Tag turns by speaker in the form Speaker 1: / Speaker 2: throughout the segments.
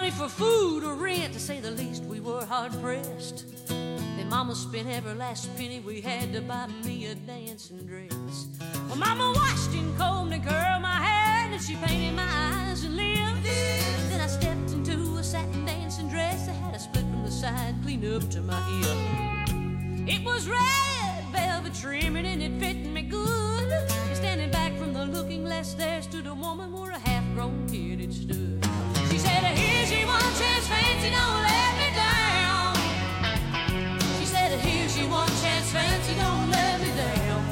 Speaker 1: for food or rent, to say the least. We were hard pressed. Then Mama spent every last penny we had to buy me a dancing dress. Well, Mama washed and combed and curled my hair, and she painted my eyes and lips. Then I stepped into a satin dancing dress that had a split from the side, clean up to my hip. It was red velvet trimming and it fit me good. And standing back from the looking glass, there stood a woman where a half-grown kid had stood. She said, here's your one chance, fancy, don't let me down. She said, here's your one chance, fancy, don't let me down.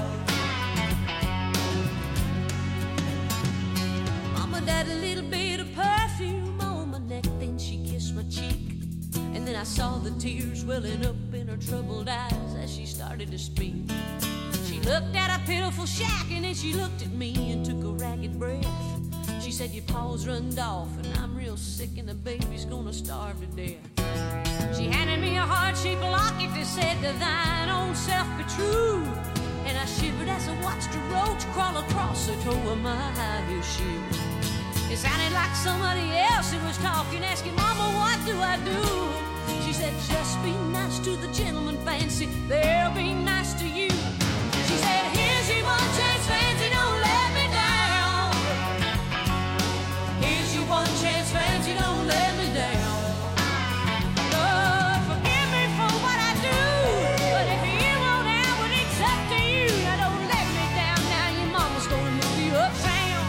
Speaker 1: Mama died a little bit of perfume on my neck, then she kissed my cheek. And then I saw the tears welling up in her troubled eyes as she started to speak. She looked at a pitiful shack and then she looked at me and took a ragged breath. She said, your paws runned off and I'm real sick and the baby's gonna starve to death. She handed me a heart-shaped locket that said, to thine own self be true. And I shivered as I watched a roach crawl across the toe of my high-heel shoe. It sounded like somebody else that was talking, asking, Mama, what do I do? She said, just be nice to the gentleman, fancy, they'll be nice to you. She said, here's your one chance, fancy, don't let me down. Here's your one chance, fancy, don't let me down. Lord, forgive me for what I do, but if you won't have it, it's up to you. Now don't let me down, now your mama's gonna move you uptown.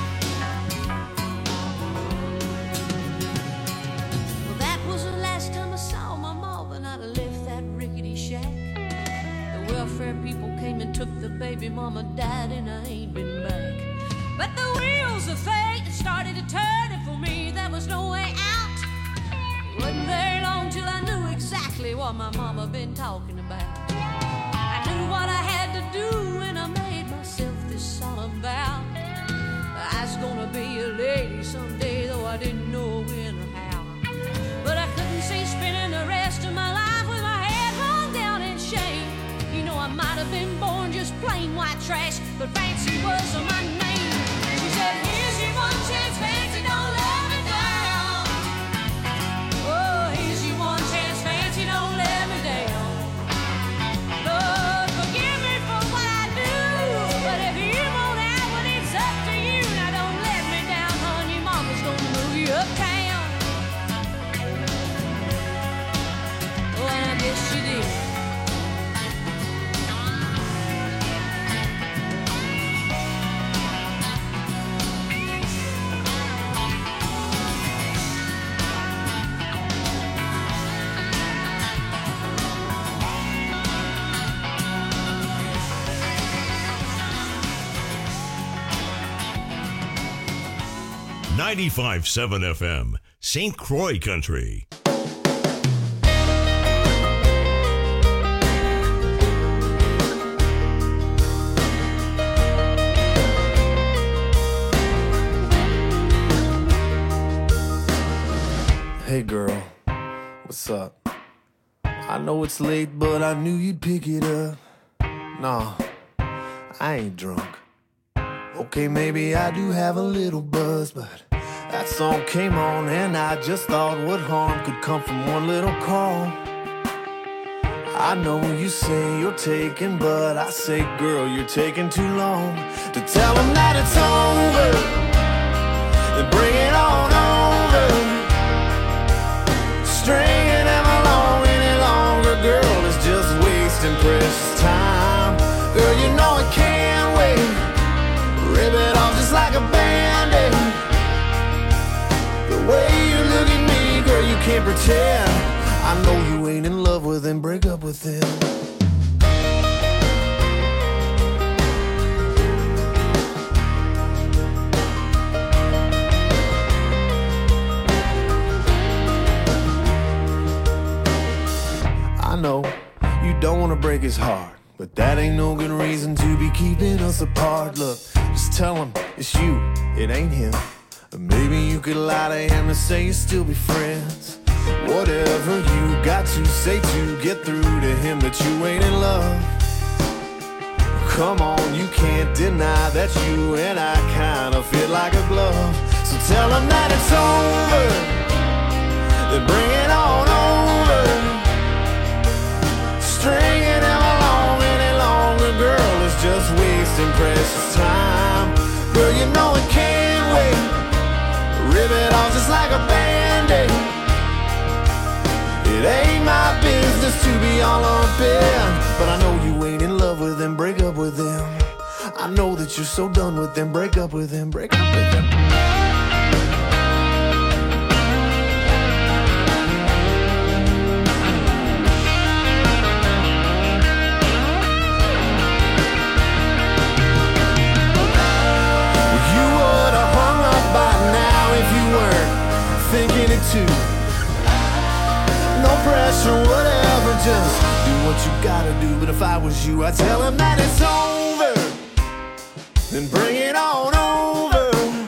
Speaker 1: Well, that was the last time I saw my mama, and I left that rickety shack. The welfare people came and took the baby, mama died and I ain't been back. But the wheels of fate started to turn, and for me there was no way out. It wasn't very long till I knew exactly what my mama been talking about. I knew what I had to do and I made myself this solemn vow. I was gonna be a lady someday, though I didn't know when or how. But I couldn't see spending the rest of my life with my head hung down in shame. You know, I might have been born just plain white trash, but fancy was my name. She said, here's your one chance, fancy, don't let me down. Oh, here's your one chance, fancy, don't let me down. Lord, forgive me for what I do, but if you won't have it, it's up to you. Now don't let me down, honey, mama's gonna move you uptown. Oh, and I guess she did.
Speaker 2: 95.7 FM, St. Croix Country.
Speaker 3: Hey girl, what's up? I know it's late, but I knew you'd pick it up. Nah, I ain't drunk. Okay, maybe I do have a little buzz, but that song came on and I just thought what harm could come from one little call. I know you say you're taking, but I say, girl, you're taking too long to tell them that it's over. Then bring it on over. Stringing them along any longer, girl, is just wasting precious time. Girl, you know it can't wait. Rip it off just like a band-aid. The way you look at me, girl, you can't pretend. I know you ain't in love with him, break up with him. I know you don't want to break his heart, but that ain't no good reason to be keeping us apart. Look, just tell him it's you, it ain't him. Or maybe you could lie to him and say you still be friends. Whatever you got to say to get through to him that you ain't in love. Come on, you can't deny that you and I kind of fit like a glove. So tell him that it's over. wasting precious time. Girl, you know it can't wait. Rip it off just like a Band-Aid. It ain't my business to be all up in, but I know you ain't in love with them. Break up with them. I know that you're so done with them. Break up with them. Break up with them. You would have hung up by now if you weren't thinking it too. No pressure, whatever, just do what you gotta do. But if I was you, I'd tell him that it's over, then bring it on over.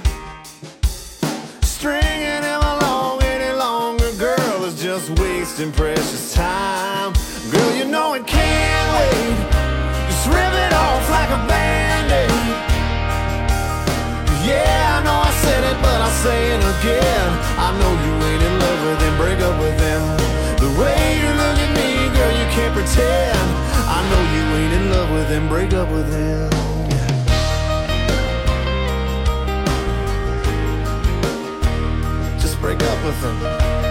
Speaker 3: Stringing him along any longer, girl, is just wasting precious time. Girl, you know it can't wait. Just rip it off like a Band-Aid. Yeah, I know I said it, but I'll say it again. I know you ain't in love with them. Break up with them. The way you look at me, girl, you can't pretend. I know you ain't in love with them. Break up with them. Just break up with them.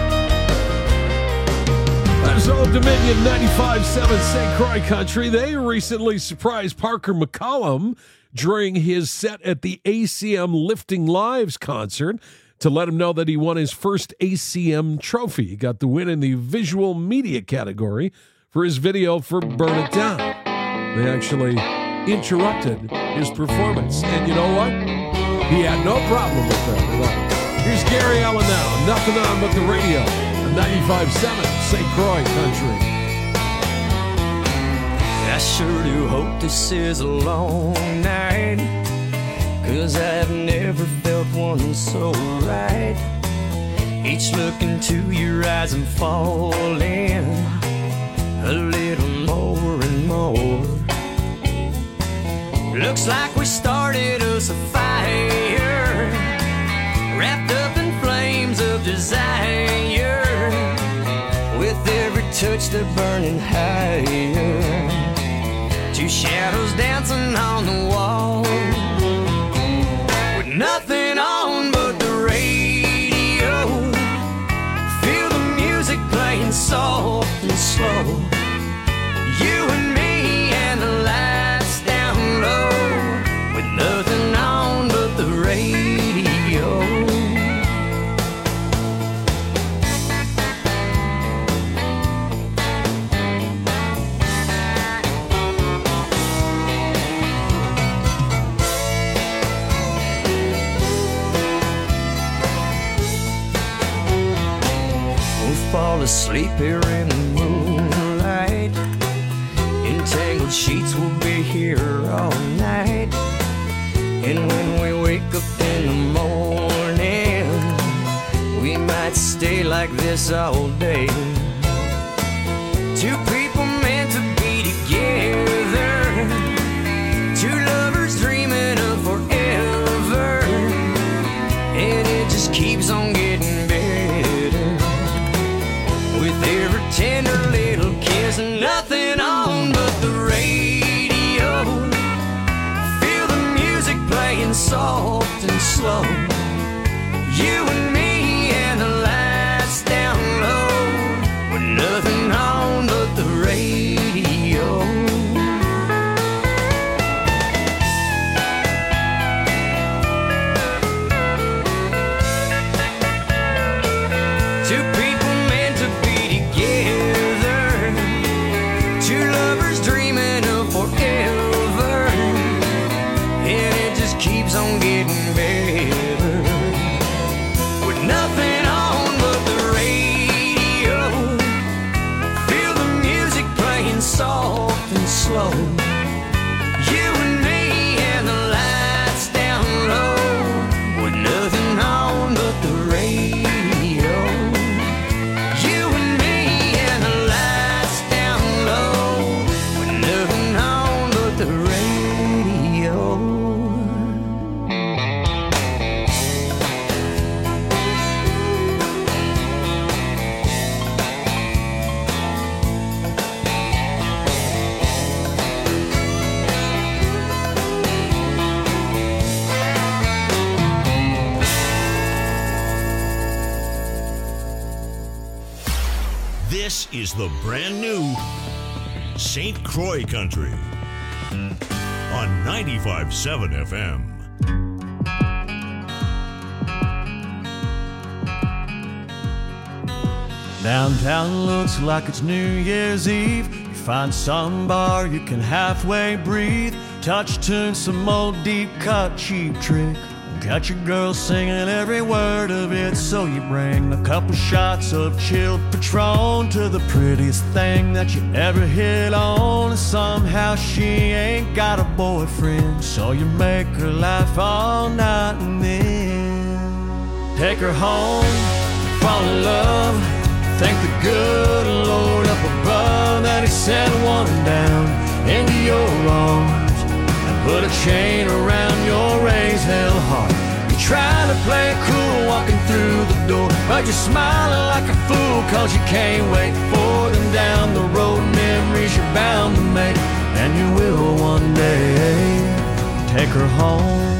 Speaker 4: That's Old Dominion 95.7 St. Croix Country. They recently surprised Parker McCollum during his set at the ACM Lifting Lives concert to let him know that he won his first ACM trophy. He got the win in the visual media category for his video for Burn It Down. They actually interrupted his performance. And you know what? He had no problem with that at all. Here's Gary Allen now. Nothing on but the radio. 95.7 St. Croix Country.
Speaker 5: I sure do hope this is a long night, 'cause I've never felt one so right. Each look into your eyes I'm falling a little more and more. Looks like we started us a fire, wrapped up in flames of desire, with every touch they're burning higher. Two shadows dancing on the wall, with nothing on but the radio. Feel the music playing soft and slow. You and me and the lights down low, with nothing on but the radio. Fall asleep here in the moonlight. Entangled sheets will be here all night. And when we wake up in the morning, we might stay like this all day. Two people meant to be together, two lovers dreaming of forever, and it just keeps on getting better. Every tender little kiss and nothing on but the radio. Feel the music playing soft and slow. You and me and the lights down low, with nothing on but the radio. Two people meant to be together, two lovers dreaming of forever, and it just keeps on getting better, with nothing on but the radio. Feel the music playing soft and slow. You and me and the lights down low, with nothing on but the radio.
Speaker 2: This is the brand new St. Croix Country on 95.7 FM.
Speaker 6: Downtown looks like it's New Year's Eve. You find some bar you can halfway breathe. Touch tune, some old deep cut cheap trick. Got your girl singing every word of it. So you bring a couple shots of chilled Patron to the prettiest thing that you ever hit on. And somehow she ain't got a boyfriend, so you make her laugh all night and then take her home, fall in love. Thank the good Lord up above that He sent one down into your arms and put a chain around your raised hell heart. You're trying to play it cool walking through the door, but you're smiling like a fool cause you can't wait for them down the road. Memories you're bound to make, and you will one day take her home.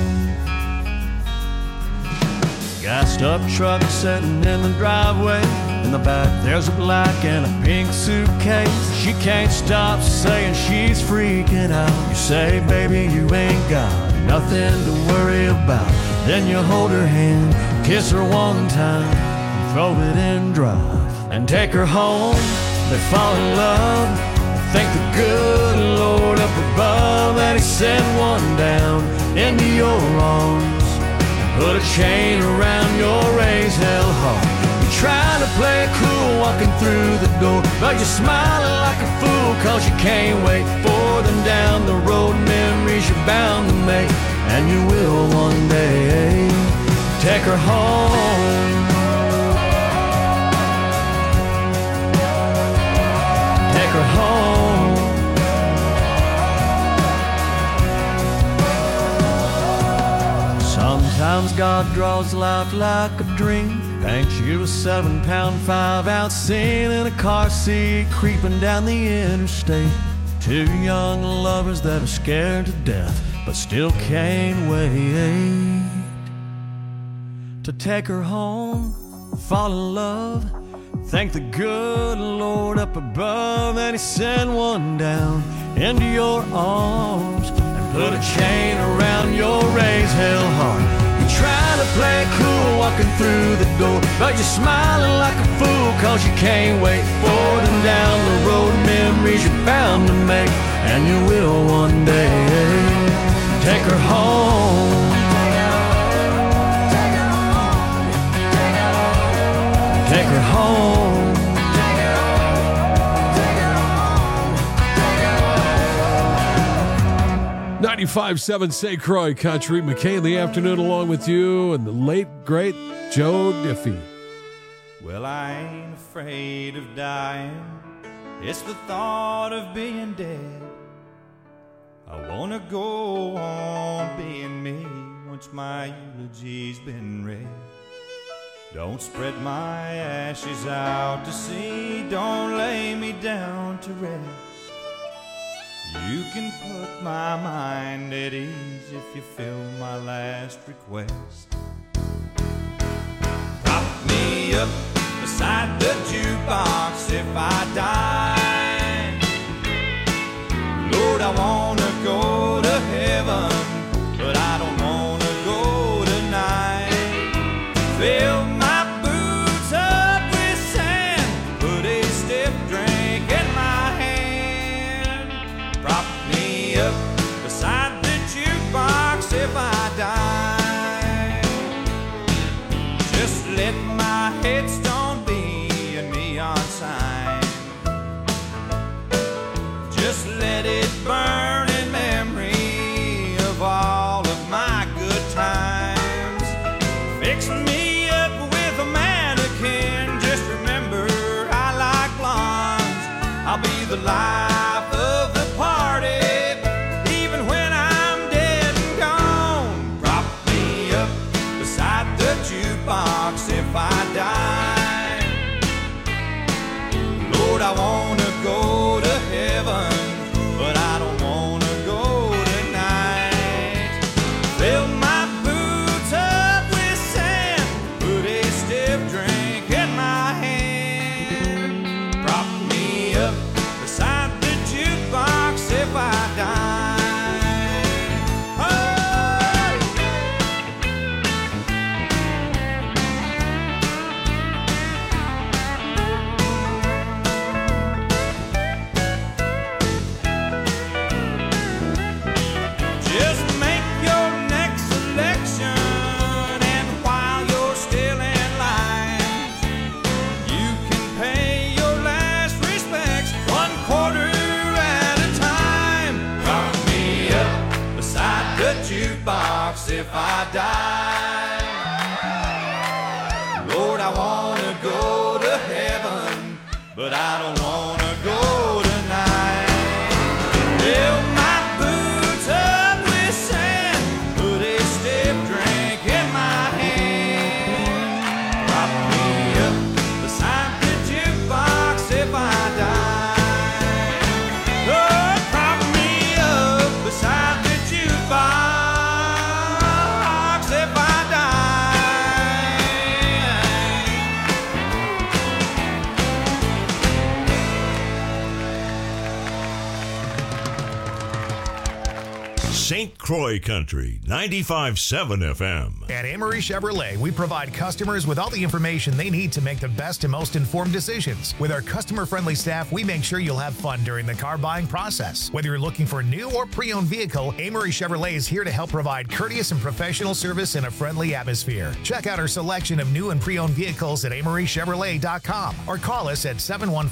Speaker 6: Gassed up truck sitting in the driveway. In the back there's a black and a pink suitcase. She can't stop saying she's freaking out. You say, baby, you ain't got nothing to worry about. Then you hold her hand, kiss her one time, throw it in drive, and take her home. They fall in love. Thank the good Lord up above that He sent one down into your arms. Put a chain around your raised hell heart. You're trying to play it cool walking through the door, but you're smiling like a fool cause you can't wait for them down the road. Memories you're bound to make, and you will one day take her home. Take her home. Sometimes God draws life like a dream, paints you a 7-pound 5-ounce scene in a car seat creeping down the interstate. Two young lovers that are scared to death but still can't wait to take her home, fall in love. Thank the good Lord up above that He sent one down into your arms and put a chain around your raised hell heart. You're trying to play it cool walking through the door, but you're smiling like a fool cause you can't wait for them down the road. Memories you're bound to make, and you will one day take her home. Take her home.
Speaker 4: 95.7 St. Croix Country. McKay in the afternoon along with you and the late, great Joe Diffie.
Speaker 7: Well, I ain't afraid of dying. It's the thought of being dead. I wanna go on being me once my eulogy's been read. Don't spread my ashes out to sea. Don't lay me down to rest. You can put my mind at ease if you fill my last request. Prop me up beside the jukebox if I die. Lord, I wanna go to heaven, but I don't wanna go tonight. Fill my boots up with sand, put a stiff drink in my hand. Prop me up beside the jukebox if I die. Just let my headstone be a neon sign. Just let it burn in memory of all of my good times. Fix me up with a mannequin. Just remember I like blondes. I'll be the life of the party, even when I'm dead and gone. Prop me up beside the jukebox if I die. Lord, I wanna go to heaven, but I don't wanna go tonight. Fill my boots up with sand, put a stiff drink in my hand. die. Lord, I wanna go to heaven, but I don't wanna go tonight. Fill my boots up with sand, put a stiff drink in my hand. Prop me up beside the jukebox if I die. Lord, prop me up beside the jukebox if I
Speaker 2: St. Croix Country, 95.7 FM.
Speaker 8: At Amory Chevrolet, we provide customers with all the information they need to make the best and most informed decisions. With our customer-friendly staff, we make sure you'll have fun during the car buying process. Whether you're looking for a new or pre-owned vehicle, Amory Chevrolet is here to help provide courteous and professional service in a friendly atmosphere. Check out our selection of new and pre-owned vehicles at amorychevrolet.com or call us at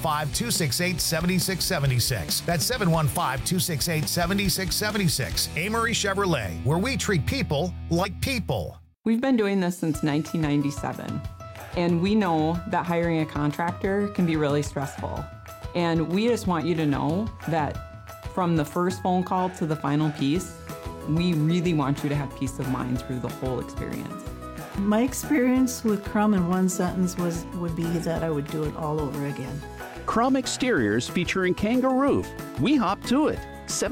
Speaker 8: 715-268-7676. That's 715-268-7676. Amory Chevrolet, where we treat people like people.
Speaker 9: We've been doing this since 1997, and we know that hiring a contractor can be really stressful. And we just want you to know that from the first phone call to the final piece, we really want you to have peace of mind through the whole experience.
Speaker 10: My experience with Crum in one sentence would be that I would do it all over again.
Speaker 11: Crum Exteriors featuring Kangaroo. We hop to it.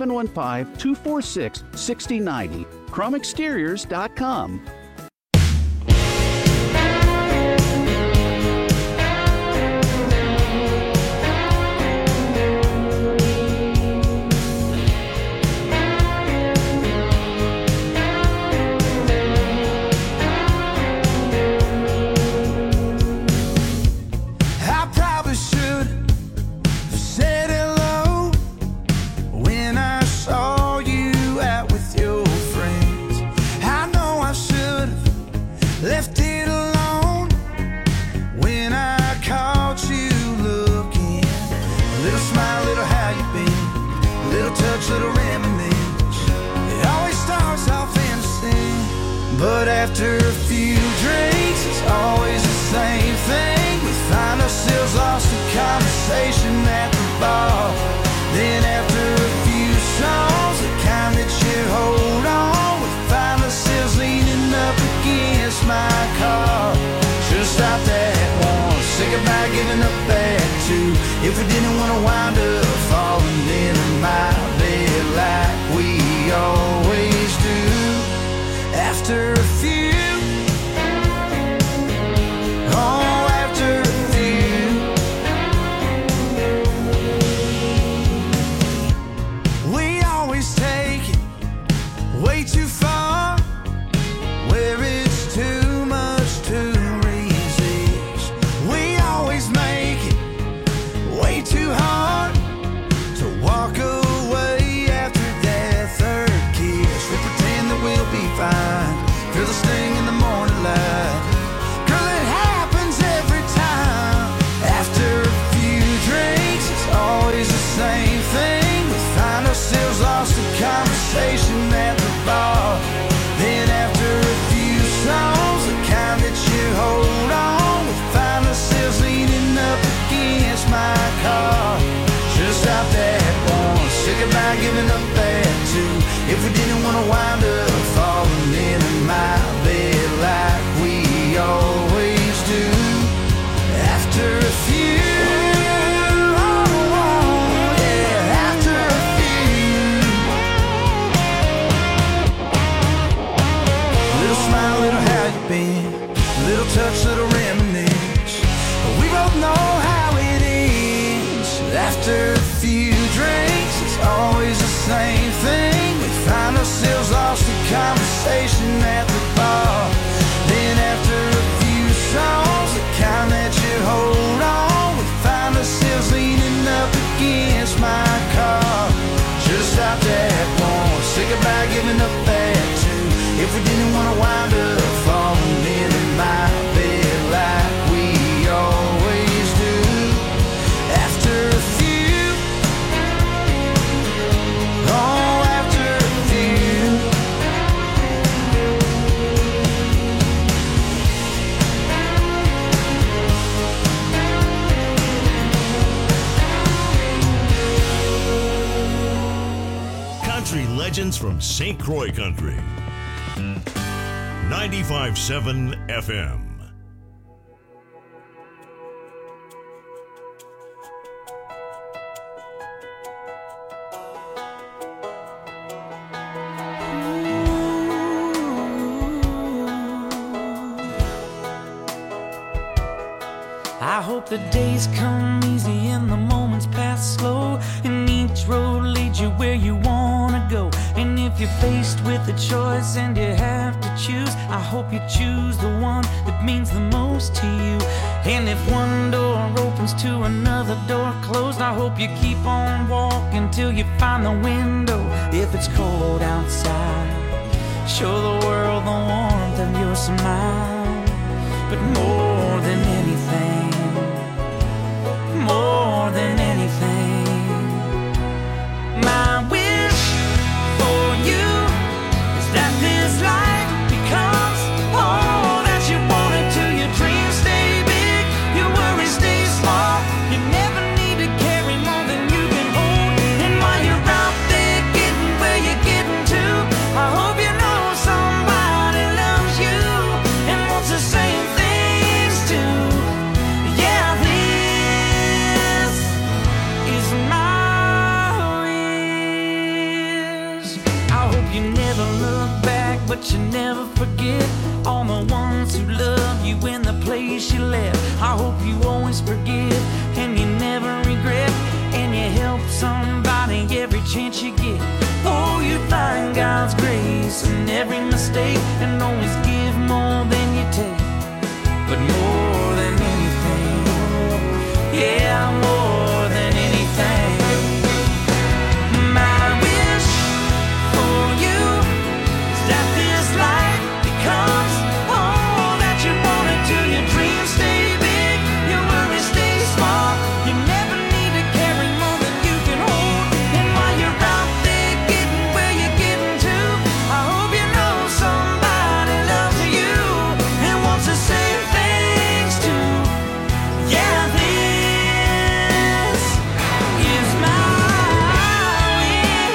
Speaker 11: 715-246-6090. CrumExteriors.com.
Speaker 5: But after a few drinks, it's always the same thing. We find ourselves lost in conversation at the bar. Then after a few songs, the kind that you hold on, we find ourselves leaning up against my car. Should've stopped at one, say goodbye, giving up at two. If we didn't want to wind up falling into my bed like we always do. After a few, oh, after a few, we always take it way too far, where it's too much to resist. We always make it way too hard to walk away after that third kiss. We pretend that we'll be fine. Feel the sting in the morning light. Girl, it happens every time. After a few drinks, it's always the same thing. We find ourselves lost in conversation at the bar. Then after a few songs, the kind that you hold on, we find ourselves leaning up against my car. Should've stopped at one, say goodbye, giving up at two. If we didn't want to wind up falling into my bed like we always do. After a few, oh, yeah, after a few. Little smile, little how you been, little touch, little reminisce. We both know how it ends. After a few drinks, it's always the same.
Speaker 2: legends from St. Croix Country. 95.7 FM.
Speaker 12: I hope the days come easy and the moments pass slow, and each road leads you where you wanna go. And if you're faced with a choice and you have to choose, I hope you choose the one that means the most to you. And if one door opens to another door closed, I hope you keep on walking till you find the window. If it's cold outside, show the world the warmth of your smile. But more than anything, more than anything, my wish for you is that this life becomes all that you want it to. Your dreams stay big, your worries stay small. You never need to carry more than you can hold. And while you're out there getting where you're getting to, I hope you know somebody loves you and wants the same things too. Yeah, this is my wish. I hope you never look back, but you never forget all the ones who love you in the place you left. I hope you always forgive and you never regret, and you help somebody every chance you get. Oh, you find God's grace in every mistake and always give more than you take. But more than anything, yeah, more than anything, my wish for you is that this life becomes all that you want it to. Your dreams stay big, your worries stay small. You never need to carry more than you can hold. And while you're out there getting where you're getting to, I hope you know somebody loves you and wants the same things too. Yeah, this is my wish.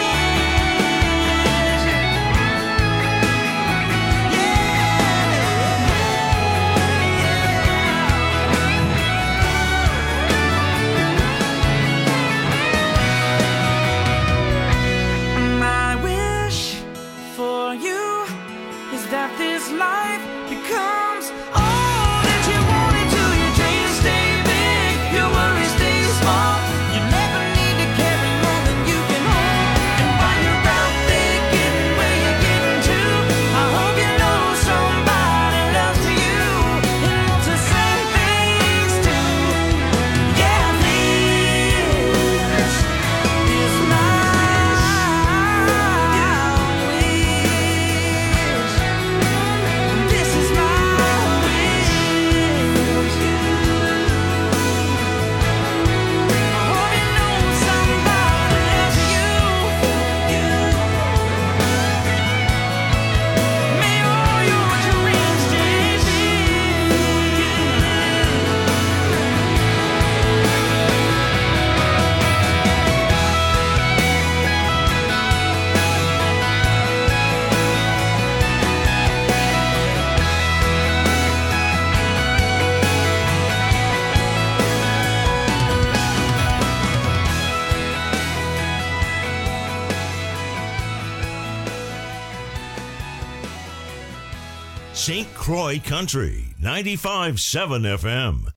Speaker 12: My wish for you is that this life becomes all that you want it to. Your dreams stay big, your worries stay small. You never need to carry more than you can hold. And while you're out there getting where you're getting to, I hope you know somebody loves you and wants the same things too. Yeah, this is my wish. This is my wish. I hope you know somebody loves you. May all your dreams stay big.
Speaker 2: St. Croix Country. 95.7 FM.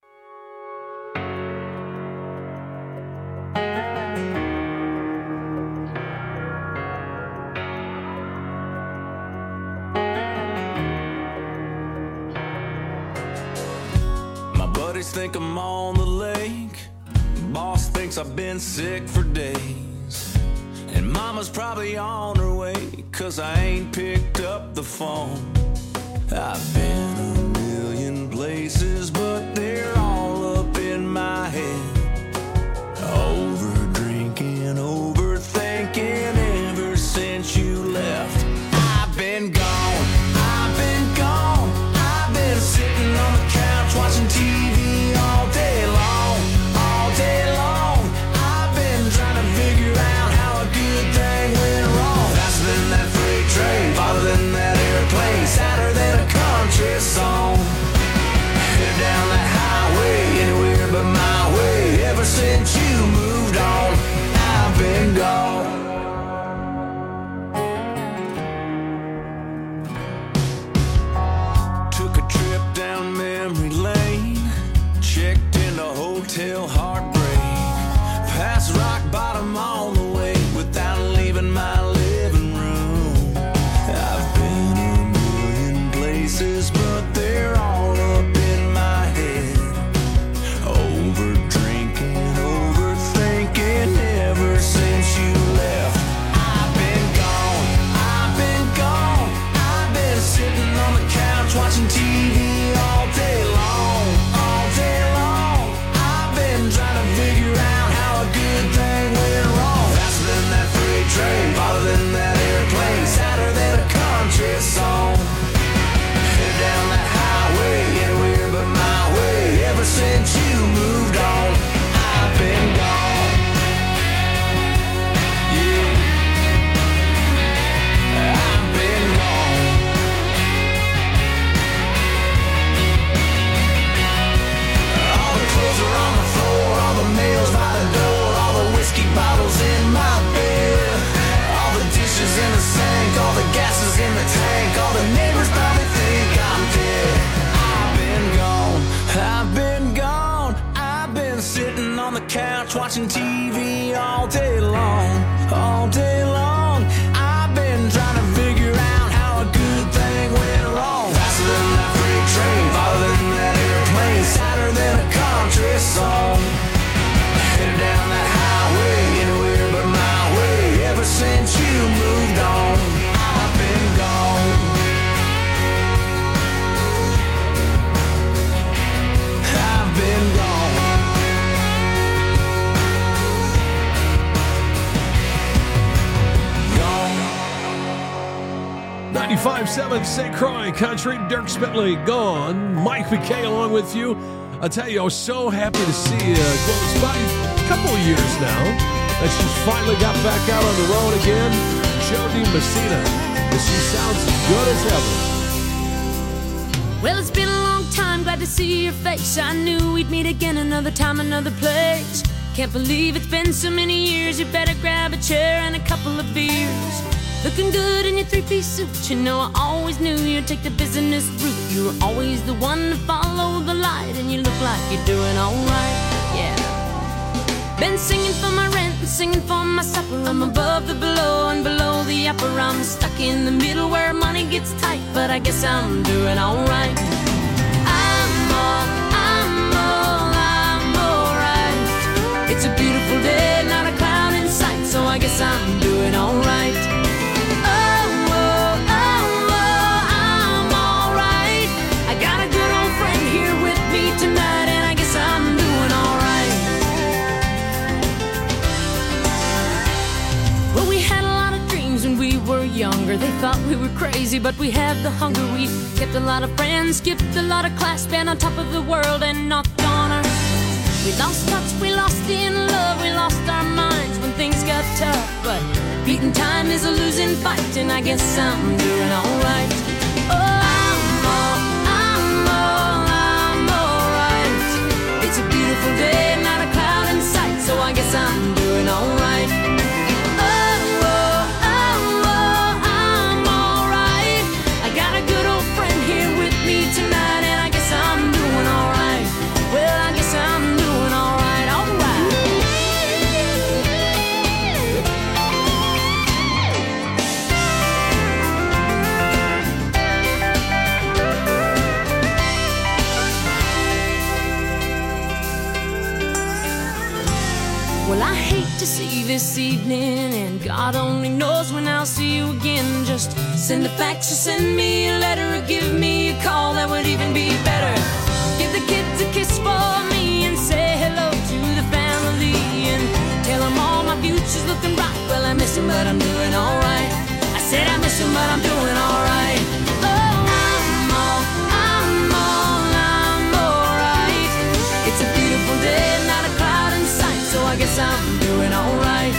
Speaker 7: My buddies think I'm on the lake. Boss thinks I've been sick for days. And mama's probably on her way, 'cause I ain't picked up the phone. I've been a million places, but they're all up in my head. Over drinking, overthinking ever since you left. I've been gone, I've been gone. I've been sitting on the couch watching TV all day long, all day long. I've been trying to figure out how a good thing went wrong. Faster than hotel heartbreak, past rock bottom all the way without leaving my living room. I've been a million places, but they're all up in my head. Over drinking, overthinking ever since you left. I've been gone, I've been gone. I've been sitting on the couch watching TV all day long, all day long. I've been trying to figure out how a good thing went wrong. Faster than that freight train, farther than that airplane, sadder than a country song. Head down that highway, anywhere but my way. Ever since you moved on, I've been gone. Yeah, I've been gone. All the clothes are on the floor, all the mail's by the door, all the whiskey bottles in my bed, all the dishes in the sink, all the gases in the tank, all the neighbors probably think I'm dead. I've been gone, I've been gone. I've been sitting on the couch watching TV all day long, all day long. I've been trying to figure out how a good thing went wrong. Faster than that freight train, farther than that airplane, sadder than a country song. Headed down that highway, anywhere but my way. Ever since you moved on, I've been gone. I've been gone.
Speaker 4: 95.7 St. Croix Country, Dirk Spitley gone. Mike McKay along with you. I'll tell you, I was so happy to see well, it's about a couple of years now that she's finally got back out on the road again. Jody Messina, and she sounds as good as ever.
Speaker 1: Well, it's been a long time, glad to see your face. I knew we'd meet again another time, another place. Can't believe it's been so many years. You better grab a chair and a couple of beers. Looking good in your three-piece suit. You know I always knew you'd take the business route. You were always the one to follow the light, and you look like you're doing alright, yeah. Been singing for my rent and singing for my supper. I'm above the below and below the upper. I'm stuck in the middle where money gets tight, but I guess I'm doing alright. I'm alright. It's a beautiful day, not a cloud in sight, so I guess I'm doing alright. Tonight, and I guess I'm doing alright. Well, we had a lot of dreams when we were younger. They thought we were crazy, but we had the hunger. We kept a lot of friends, skipped a lot of class, been on top of the world and knocked on her. We lost touch, we lost in love, we lost our minds when things got tough. But beating time is a losing fight, and I guess I'm doing alright. It's a beautiful day, not a cloud in sight, so I guess I'm doing alright. I'm alright. I got a good old friend here with me tonight, and I guess I'm doing alright. Well, I guess I'm doing alright, alright. Well, I hate to see this evening, and God only knows when I'll see you again. Just send a fax or send me a letter, or give me a call, that would even be better. Give the kids a kiss for me and say hello to the family, and tell them all my future's looking bright. Well, I miss them, but I'm doing alright. I said I miss them, but I'm doing alright. I'm alright. It's a beautiful day, not a cloud in sight, so I guess I'm doing alright.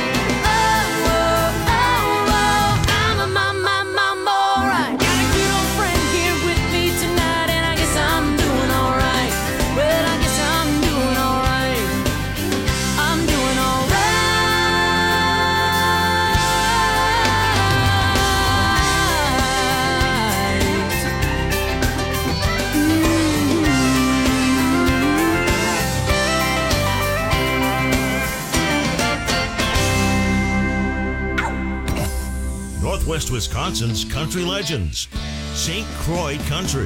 Speaker 1: I'm alright. Got a good old friend here with me tonight, and I guess I'm doing alright. Well, I guess I'm doing alright. I'm doing alright.
Speaker 2: West Wisconsin's country legends. St. Croix Country.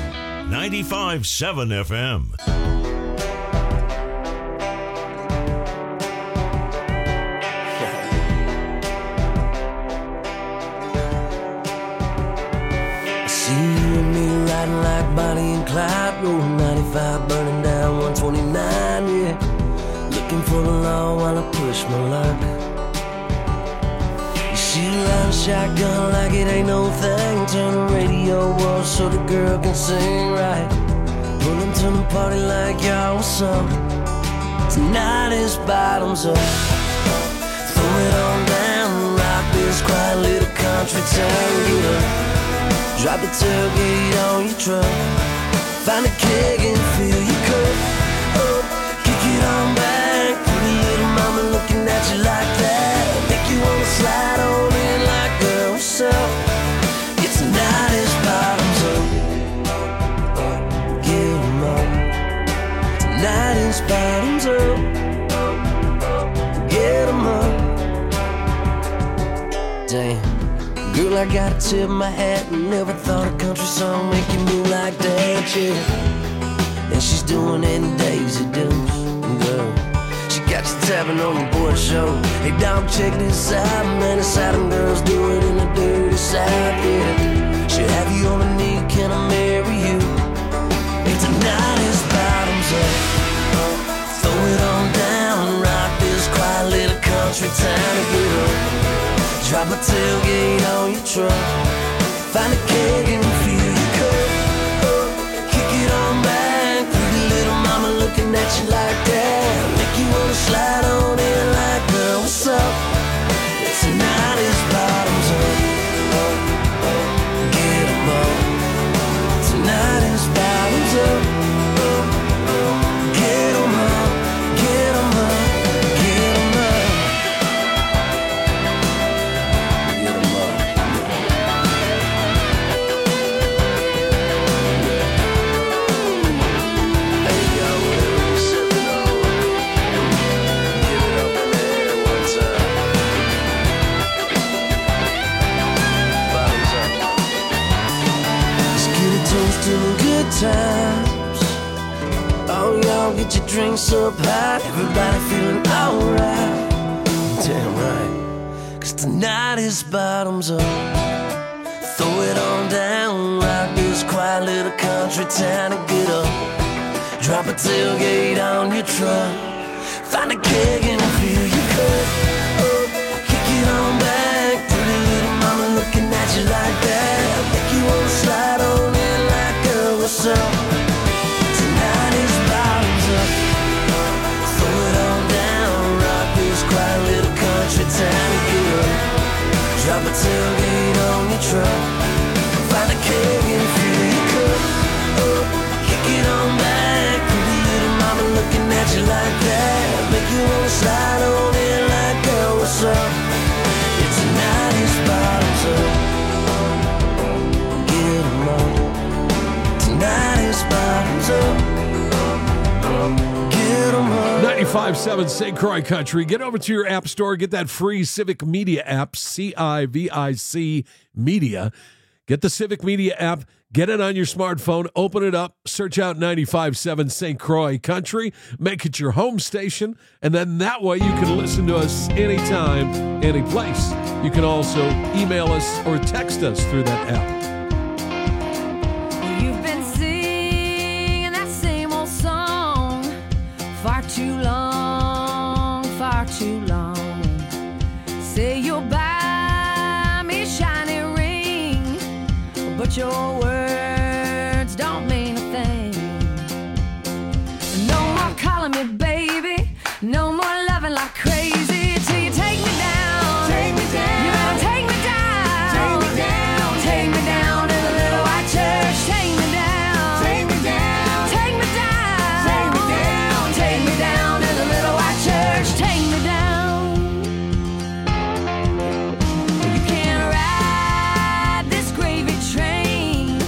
Speaker 2: 95.7 FM.
Speaker 13: See you and me riding like Bonnie and Clyde, rolling 95, burning down 129, yeah. Looking for the law while I push my luck. You see you riding shotgun like it ain't no thing. Turn the radio off so the girl can sing right. Pulling to the party like y'all, what's up? Tonight is bottoms up. Throw it on down, rock this quiet little country town, get up. Drop the tailgate on your truck. Find a keg and fill your cup. Oh, kick it on back. Pretty little mama looking at you like that. Make you wanna slide on in like, girl, what's up? Yeah, tonight is bottoms up. Get 'em up. Tonight is bottoms up. Get 'em up. Damn. Girl, I gotta tip my hat and never thought a country song make you move like that, yeah. And she's doing it in Daisy Dukes, girl. She got you tapping on the board show. Hey, dog, check this out, man. The Southern girls do it in the dirty South, yeah. She'll have you on a knee, can I marry you? Hey, tonight is bottoms up. Throw it on down, rock this quiet little country town to get up. Drop a tailgate on your truck. Find a keg and fill your cup. Kick it on back. Pretty little mama looking at you like that. Make you wanna slide on in like, girl, what's up? Tonight is bottoms up. Get 'em up. Tonight is bottoms up. Get 'em up. Get 'em up. Get 'em up. Good times. Oh, y'all get your drinks up high. Everybody feeling alright. Damn right. 'Cause tonight is bottoms up. Throw it on down. Rock this quiet little country town and get up. Drop a tailgate on your truck. Find a keg and fill your cup. Oh, kick it on back. Pretty little mama looking at you like that. Make you wanna slide on in like, girl, what's up? Tonight is bottoms up. Throw it on down. Rock this quiet little country town and get up. Drop a tailgate on your truck. Find a keg and fill your cup. Oh, kick it on back. Pretty little mama looking at you like that. Make you wanna slide on in like, girl, what's up? Yeah, tonight is bottoms up. Get 'em up. Tonight is bottoms up. Get 'em up.
Speaker 4: 95.7 St. Croix Country. Get over to your app store. Get that free Civic Media app, CIVIC Media. Get the Civic Media app. Get it on your smartphone. Open it up. Search out 95.7 St. Croix Country. Make it your home station. And then that way you can listen to us anytime, any place. You can also email us or text us through that app.
Speaker 1: You've been singing that same old song far too long, far too long. Say you'll buy me a shiny ring, but your words don't mean a thing. No more calling me baby, no more loving like crazy till you take me down. Take me down. You better take me down. Take me down. Take me down to the little white church. Take me down. Take me down. Take me down. Take me down. Take me down to the little white church. Take me down. You can't ride this gravy train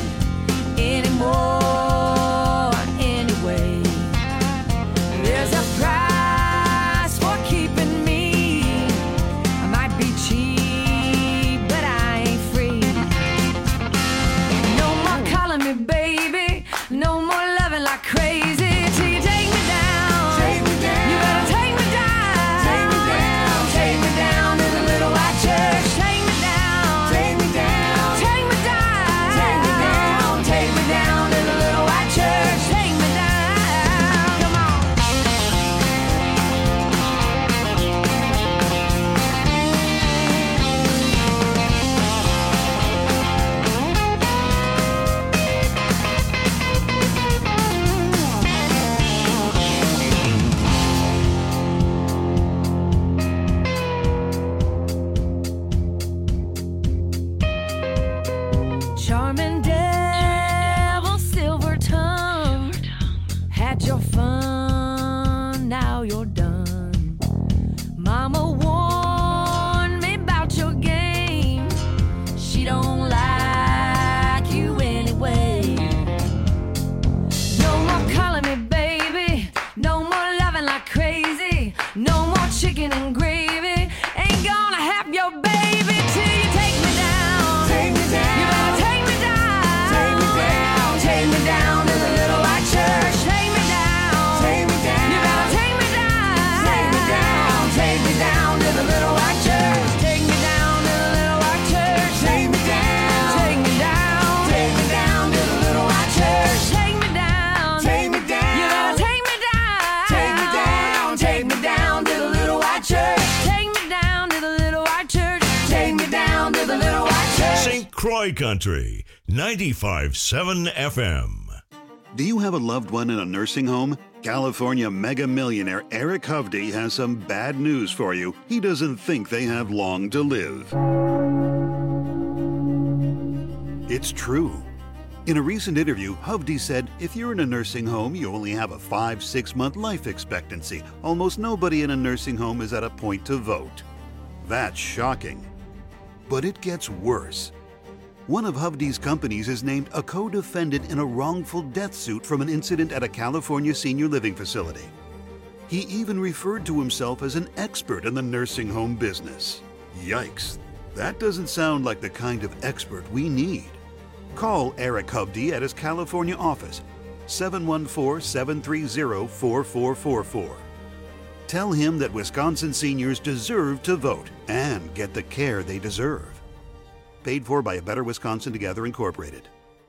Speaker 1: driving like crazy. No more chicken and gravy. Ain't gonna have your baby till you take me down. Take me down. You better take me down. Take me down. Take me down to the little white church. Take me down. Take me down. You better take me down. Take me down. Take me down to the little white church. Take me down to the little white church. Take me down. Take me down. Take me down to the little white church. Take me down. Take me down. You better take me down. Take me down. Take me down to the little white church. Take me down to the little white church. Take me down to the little white church.
Speaker 2: St. Croix Country, 95.7 FM.
Speaker 14: Do you have a loved one in a nursing home? California mega millionaire Eric Hovde has some bad news for you. He doesn't think they have long to live. It's true. In a recent interview, Hovde said, if you're in a nursing home, you only have a 5-6 month life expectancy. Almost nobody in a nursing home is at a point to vote. That's shocking. But it gets worse. One of Hovde's companies is named a co-defendant in a wrongful death suit from an incident at a California senior living facility. He even referred to himself as an expert in the nursing home business. Yikes, that doesn't sound like the kind of expert we need. Call Eric Hovde at his California office, 714-730-4444. Tell him that Wisconsin seniors deserve to vote and get the care they deserve. Paid for by A Better Wisconsin Together, Incorporated.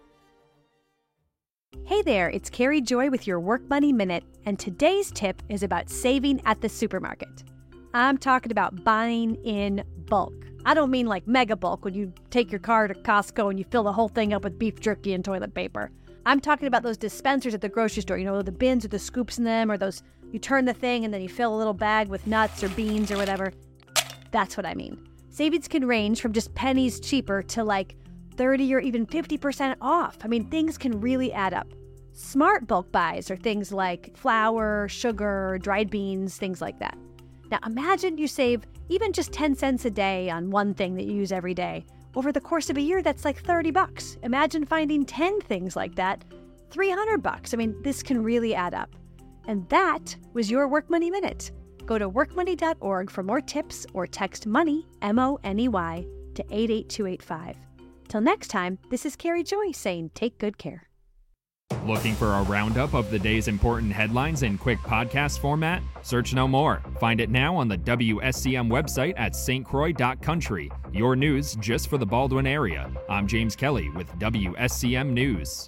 Speaker 15: Hey there, it's Carrie Joy with your Work Money Minute, and today's tip is about saving at the supermarket. I'm talking about buying in bulk. I don't mean like mega bulk when you take your car to Costco and you fill the whole thing up with beef jerky and toilet paper. I'm talking about those dispensers at the grocery store, you know, the bins with the scoops in them, or those, you turn the thing and then you fill a little bag with nuts or beans or whatever. That's what I mean. Savings can range from just pennies cheaper to like 30 or even 50% off. I mean, things can really add up. Smart bulk buys are things like flour, sugar, dried beans, things like that. Now imagine you save even just 10 cents a day on one thing that you use every day. Over the course of a year, that's like $30. Imagine finding 10 things like that, $300. I mean, this can really add up. And that was your Work Money Minute. Go to workmoney.org for more tips or text MONEY, M-O-N-E-Y, to 88285. Till next time, this is Carrie Joy saying take good care.
Speaker 16: Looking for a roundup of the day's important headlines in quick podcast format? Search no more. Find it now on the WSCM website at stcroix.country. Your news just for the Baldwin area. I'm James Kelly with WSCM News.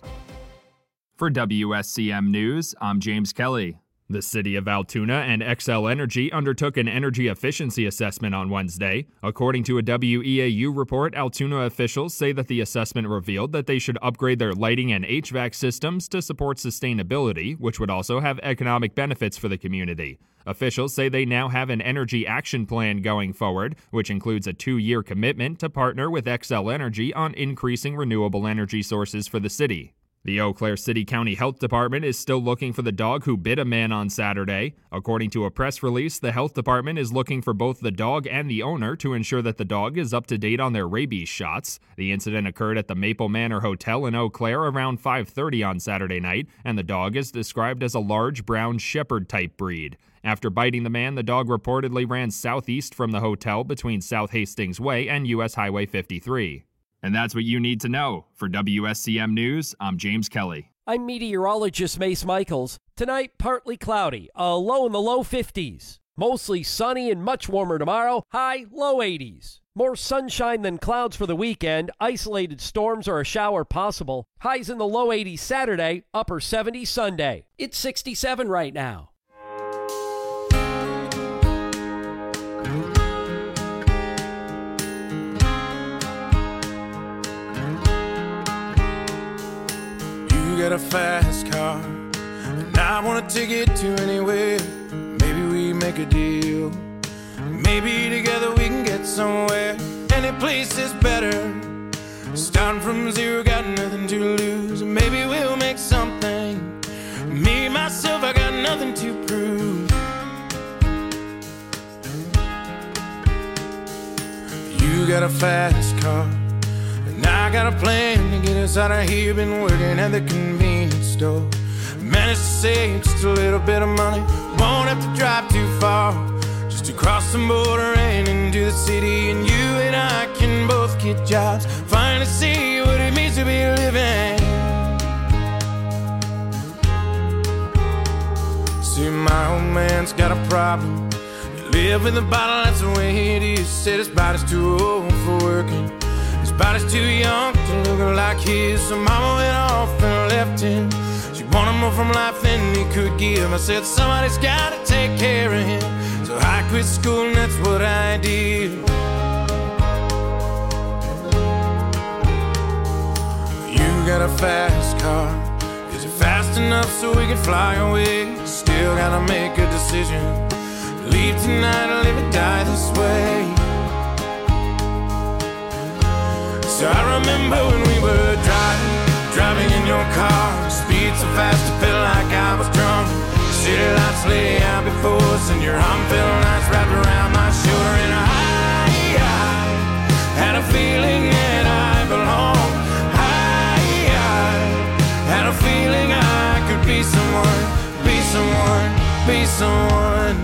Speaker 16: For WSCM News, I'm James Kelly. The city of Altoona and Xcel Energy undertook an energy efficiency assessment on Wednesday. According to a WEAU report, Altoona officials say that the assessment revealed that they should upgrade their lighting and HVAC systems to support sustainability, which would also have economic benefits for the community. Officials say they now have an energy action plan going forward, which includes a 2-year commitment to partner with Xcel Energy on increasing renewable energy sources for the city. The Eau Claire City County Health Department is still looking for the dog who bit a man on Saturday. According to a press release, the health department is looking for both the dog and the owner to ensure that the dog is up to date on their rabies shots. The incident occurred at the Maple Manor Hotel in Eau Claire around 5:30 on Saturday night, and the dog is described as a large brown shepherd-type breed. After biting the man, the dog reportedly ran southeast from the hotel between South Hastings Way and U.S. Highway 53. And that's what you need to know. For WSCM News, I'm James Kelly.
Speaker 17: I'm meteorologist Mace Michaels. Tonight, partly cloudy, a low in the low 50s. Mostly sunny and much warmer tomorrow, high low 80s. More sunshine than clouds for the weekend, isolated storms or a shower possible. Highs in the low 80s Saturday, upper 70s Sunday. It's 67 right now.
Speaker 18: You got a fast car, and I want to take it to anywhere. Maybe we make a deal. Maybe together we can get somewhere. Any place is better. Starting from zero, got nothing to lose. Maybe we'll make something. Me, myself, I got nothing to prove. You got a fast car, and I got a plan to get us out of here. Been working at the convenience store. Managed to save just a little bit of money. won't have to drive too far, just to cross the border and into the city. And you and I can both get jobs, finally see what it means to be living. See, my old man's got a problem. He live with a bottle, that's the way it is. Said his body's too old for working, his body's too young to look like his. So mama went off and left him. She wanted more from life than he could give. I said somebody's gotta take care of him, so I quit school and that's what I did. You got a fast car, is it fast enough so we can fly away? Still gotta make a decision, leave tonight or live or die this way. So I remember when we were driving in your car, speed so fast it felt like I was drunk. City lights lay out before us and your arm felt nice wrapped around my shoulder. And I had a feeling that I belonged. I had a feeling I could be someone, be someone, be someone.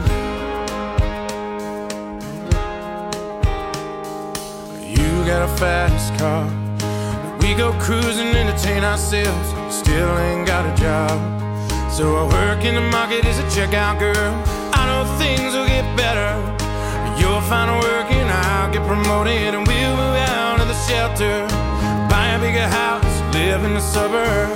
Speaker 18: You got a fast car, we go cruising, entertain ourselves, still ain't got a job. So I work in the market as a checkout girl. I know things will get better, you'll find work and I'll get promoted, and we'll move out of the shelter, buy a bigger house, live in the suburbs.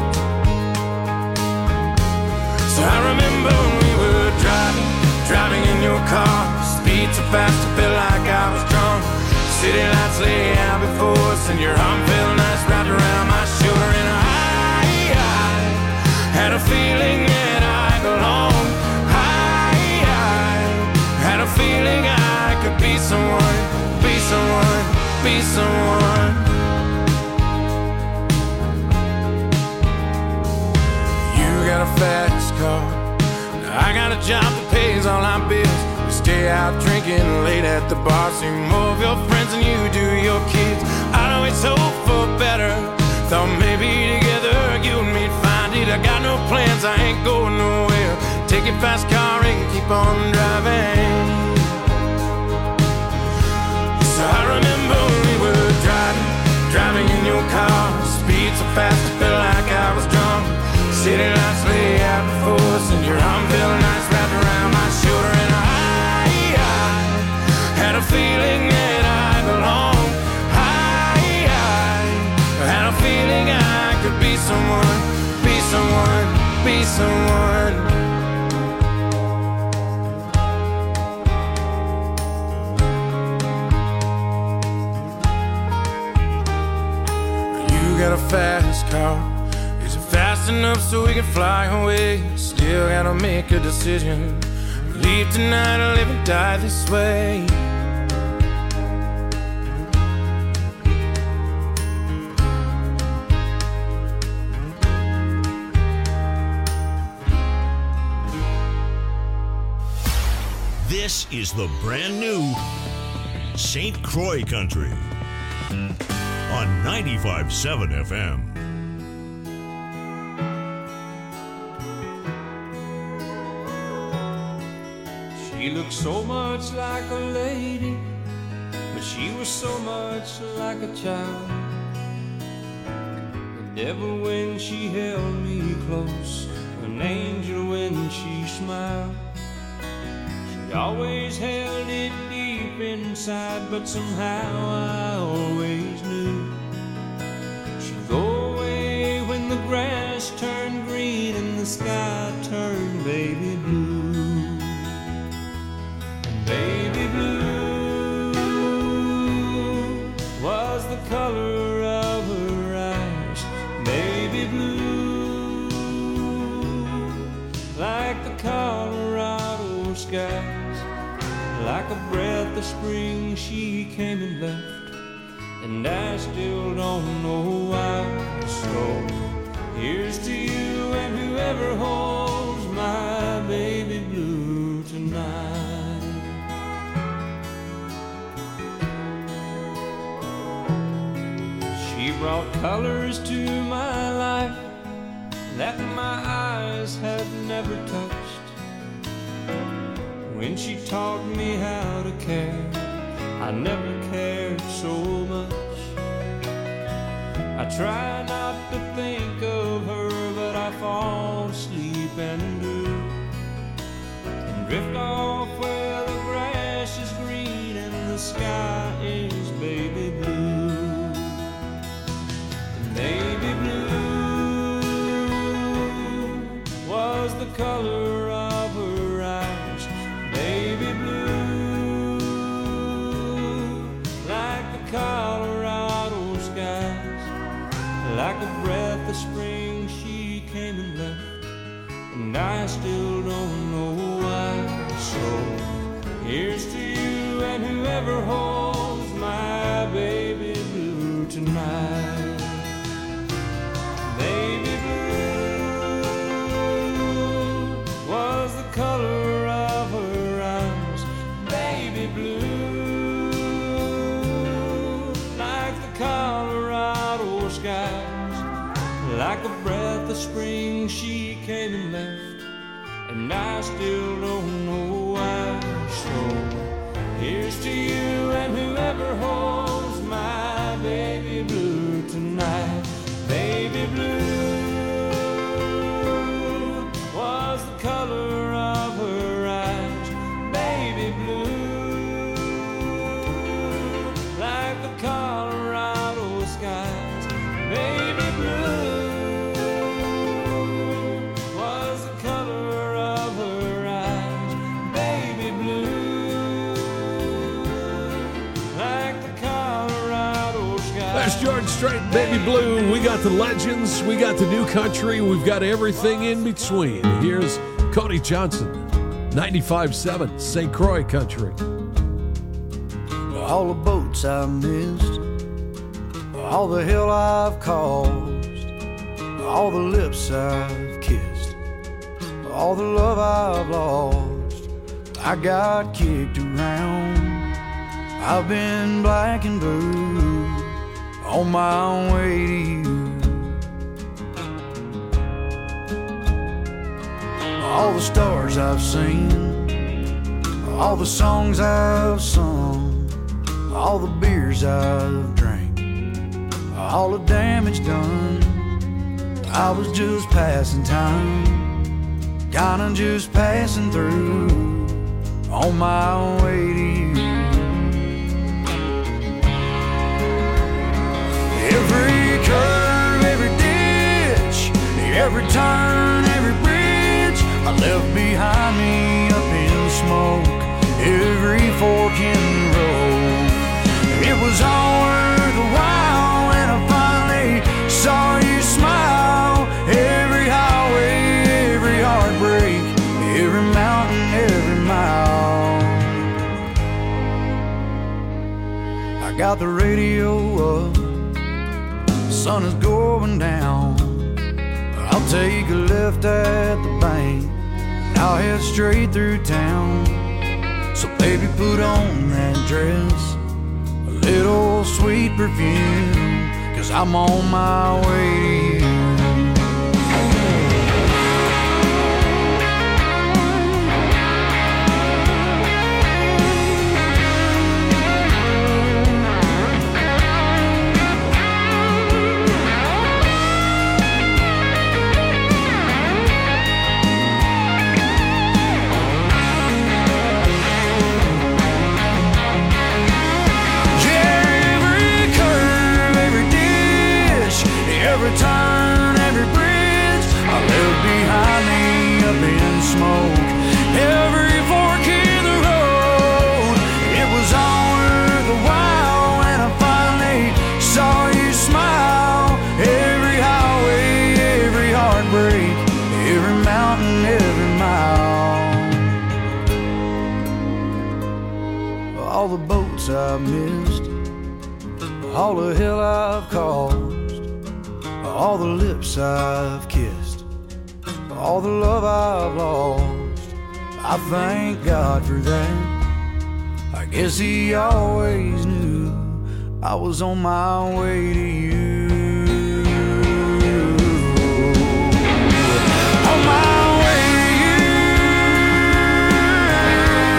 Speaker 18: So I remember when we were driving in your car, speed so fast it felt like I was drunk. City lights lay out before us and your arm felt nice wrapped around my shoulder. And I had a feeling that I belonged. I had a feeling I could be someone, be someone, be someone. You got a fast car, I got a job that pays all our bills. We stay out drinking late at the bar, see more of your friends than you do your kids. I'd always hope for better, thought maybe together you and me'd find it. I got no plans, I ain't going nowhere. Take your fast car and keep on driving. So I remember when we were driving in your car, speed so fast it felt like I was drunk. City lights lay out before us and your arm felt nice wrapped around my shoulder. And I had a feeling that I belonged. I had a feeling I could be someone, be someone, be someone. You got a fast car, is it fast enough so we can fly away? Still gotta make a decision, leave tonight or live or die this way.
Speaker 2: This is the brand new St. Croix Country on 95.7 FM.
Speaker 12: She looked so much like a lady, but she was so much like a child. The devil when she held me close, an angel when she smiled. She always held it deep inside, but somehow I always knew she'd go away when the grass turned green and the sky turned baby blue. And baby blue was the color of her eyes. Baby blue, like the Colorado skies. Like a breath of spring she came and left, and I still don't know why. So here's to you and whoever holds my baby blue tonight. She brought colors to my life that my eyes had never touched.
Speaker 19: when she taught me how to care. I never cared so much. I try not to think of her, but I fall asleep and do, and drift off where the grass is green and the sky is baby blue. And baby blue was the color of her eyes. Baby blue, like the Colorado skies. Like a breath of spring she came and left, and I still don't know why. So here's to you and whoever holds my baby blue tonight. Baby blue was the color of her eyes. Baby blue, like the Colorado skies. Like a breath of spring she came and left, and I still don't know why. So here's to you and whoever holds my baby blue tonight. Baby blue was the color of her eyes. Baby blue, like the Colorado skies. Baby blue was the color of her eyes. Baby blue, like the Colorado skies.
Speaker 4: That's George Strait, Baby Blue. We got the legends, we got the new country, we've got everything in between. Here's Cody Johnson, 95.7 St. Croix Country.
Speaker 20: All the boats I missed, all the hell I've caused, all the lips I've kissed, all the love I've lost. I got kicked around, I've been black and blue, on my way to you. All the stars I've seen, all the songs I've sung, all the beers I've drank, all the damage done. I was just passing time, kinda just passing through, on my way to you. Every curve, every ditch, every turn, every bridge I left behind me up in smoke, every fork in the road. It was all worth a while when I finally saw you smile. Every highway, every heartbreak, every mountain, every mile. I got the radio up, the sun is going down. I'll take a left at the bank, and I'll head straight through town. So baby, put on that dress, a little sweet perfume, 'cause I'm on my way to you. Every turn, every bridge I left behind me up in smoke, every fork in the road. It was all worth a while when I finally saw you smile. Every highway, every heartbreak, every mountain, every mile. All the boats I've missed, all the hell I've caused, all the lips I've kissed, all the love I've lost. I thank God for that. I guess He always knew I was on my way to you. On my way to you.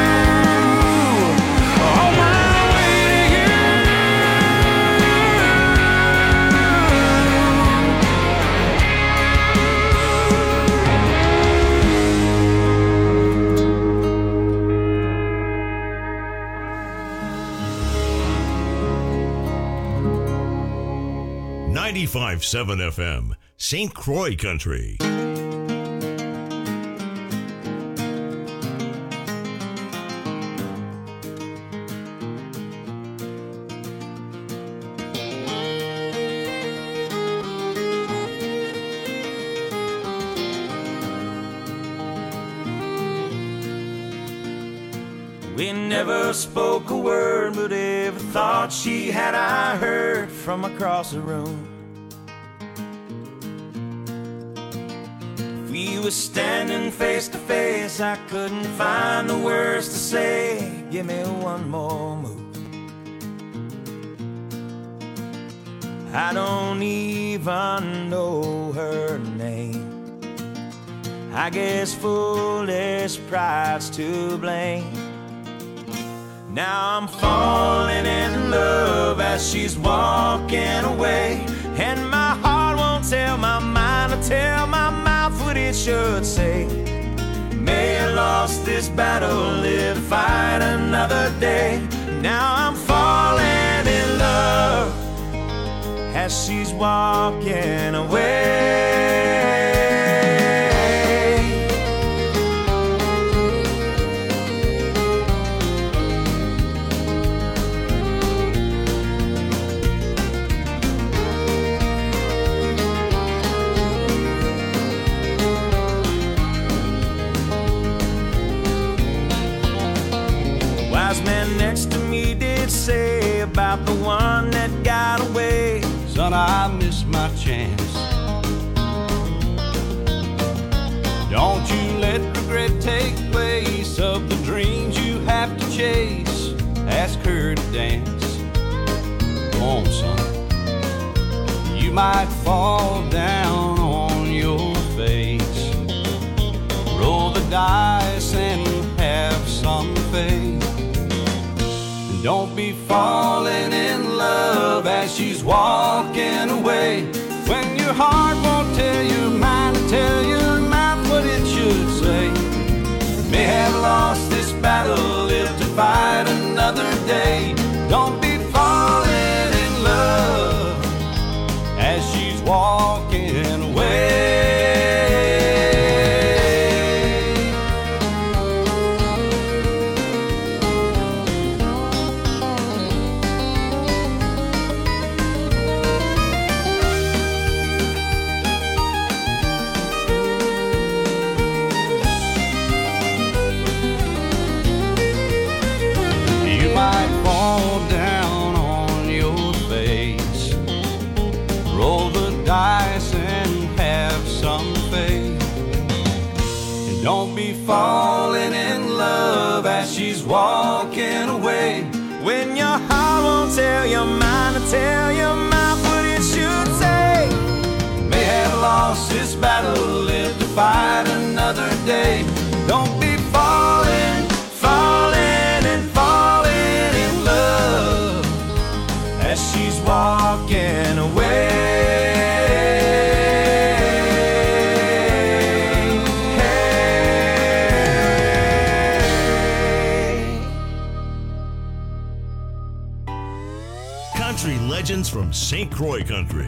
Speaker 2: 95.7 FM, St. Croix Country.
Speaker 13: We never spoke a word, but every thought she had I heard from across the room. If we were standing face to face, I couldn't find the words to say. Give me one more move. I don't even know her name. I guess foolish pride's to blame. Now I'm falling in love as she's walking away, and my heart won't tell my mind or tell my mouth what it should say. May have lost this battle, live to fight another day. Now I'm falling in love as she's walking away. Man next to me did say about the one that got away.
Speaker 6: Son, I missed my chance. Don't you let regret take place of the dreams you have to chase. Ask her to dance. Go on, son. You might fall down on your face. Roll the dice and have some faith. Don't be falling in love as she's walking away, when your heart won't tell your mind to tell your mouth what it should say. May have lost this battle, live to fight another day. Don't be falling in love as she's walking away. Don't be falling in love as she's walking away, when your heart won't tell your mind to tell your mouth what it should say. May have lost this battle, live to fight another day. Don't be falling, falling and falling in love as she's walking away.
Speaker 2: Legends from St. Croix Country.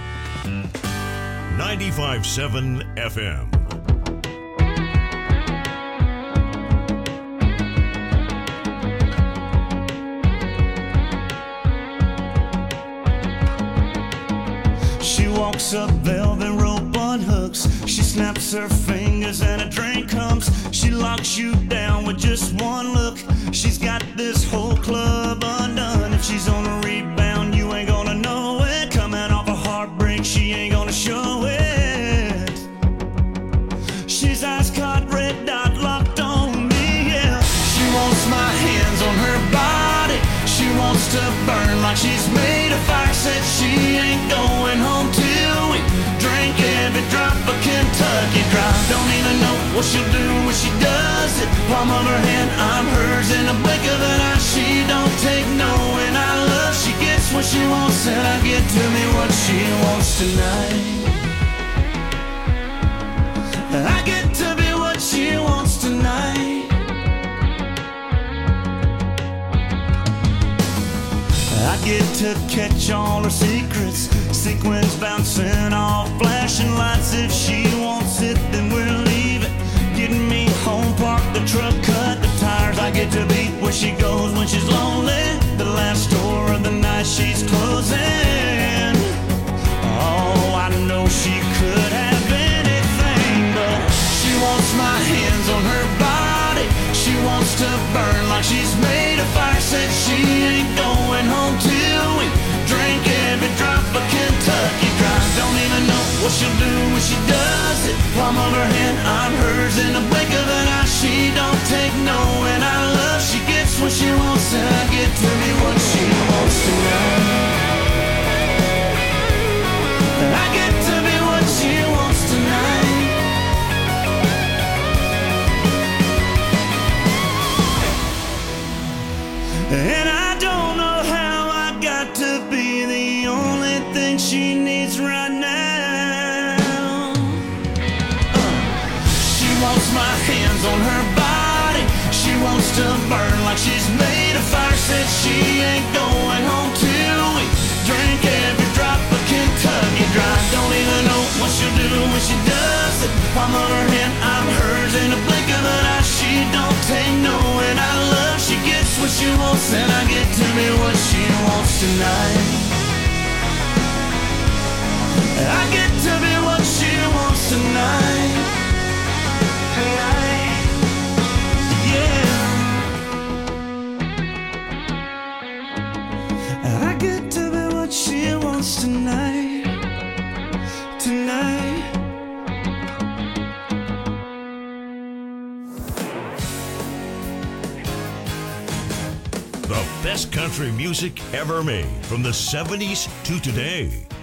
Speaker 2: 95.7 FM.
Speaker 6: She walks up velvet rope on hooks. She snaps her fingers and a drink comes. She locks you down with just one look. She's got this whole club undone. If she's on a rebound, you ain't gonna know it. Coming off a heartbreak, she ain't gonna show it. She's ice-cold, red dot locked on me, yeah. She wants my hands on her body. She wants to burn like she's made of fire. Said she ain't going home till we drink every drop of Kentucky Dry. Don't even know what she'll do when she does it. Palm of her hand, I'm hers in a blink of an eye. She don't take no, and I love. She gets what she wants, and I get to me what she wants tonight. I get to be what she wants tonight. I get to catch all her secrets. Sequins bouncing off flashing lights. If she wants it, then we'll leave it. Getting me home, park the truck, cut the tires. I get to be where she goes when she's lonely. The last store of the night she's closing. Oh, I know she could have anything, but she wants my hands on her body. She wants to burn like she's made of fire. Said she ain't going home till we drink every drop of Kentucky Dry. Don't even know what she'll do when she does it. Palm of her hand, I'm hers in the blink of an eye. She don't take no, and I love she gets what she wants, and I get to be what she wants tonight. I get to be what she wants tonight. And I don't know how I got to be the only thing she needs right now. She wants my hands on her body. She wants to burn like she's made of fire. Said she ain't going home till we drink every drop of Kentucky Dry. Don't even know what she'll do when she does it. Palm of her hand, I'm hers in a blink of an eye. She don't take no, and I love she gets what she wants, and I get to be what she wants tonight. I get to be what she wants tonight. Yeah. I get to be what she wants tonight. Tonight.
Speaker 2: The best country music ever made, from the 70s to today.